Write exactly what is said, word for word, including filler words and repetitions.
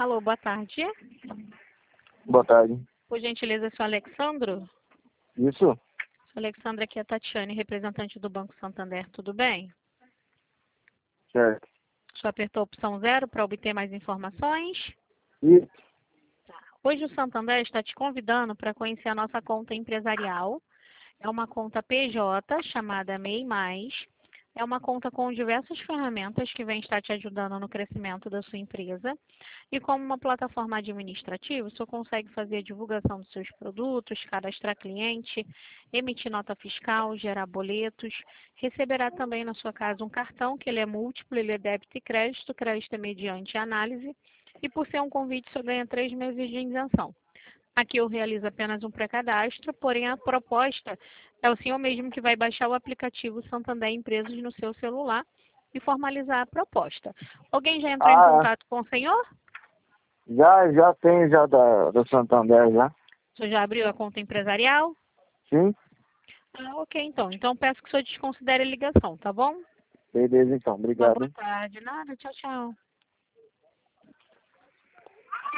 Alô, boa tarde. Boa tarde. Por gentileza, sou Alexandro? Isso? Sou Alexandra, aqui é a Tatiane, representante do Banco Santander, tudo bem? Certo. Só apertou a opção zero para obter mais informações? Isso? Hoje o Santander está te convidando para conhecer a nossa conta empresarial. É uma conta P J chamada M E I Mais. É uma conta com diversas ferramentas que vem estar te ajudando no crescimento da sua empresa. E como uma plataforma administrativa, o senhor consegue fazer a divulgação dos seus produtos, cadastrar cliente, emitir nota fiscal, gerar boletos. Receberá também na sua casa um cartão, que ele é múltiplo, ele é débito e crédito, crédito é mediante análise. E por ser um convite, o senhor ganha três meses de isenção. Aqui eu realizo apenas um pré-cadastro, porém a proposta é o senhor mesmo que vai baixar o aplicativo Santander Empresas no seu celular e formalizar a proposta. Alguém já entrou em Ah, contato com o senhor? já, já tem já da, do Santander já. O senhor já abriu a conta empresarial? Sim? Ah, ok, então. Então peço que o senhor desconsidere a ligação, tá bom? Beleza então, Uma obrigado, boa hein? tarde. Nada, tchau, tchau.